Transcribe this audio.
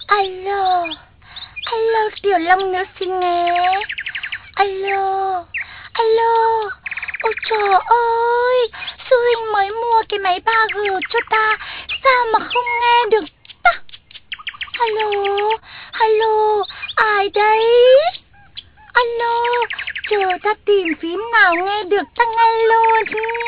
Alo, alo Tiểu Long nữ xin nghe. Alo, alo. Ôi trời ơi, sư huynh mới mua cái máy 3G cho ta, sao mà không nghe được ta? Alo, alo, ai đấy? Alo, chờ ta tìm phím nào nghe được ta ngay luôn.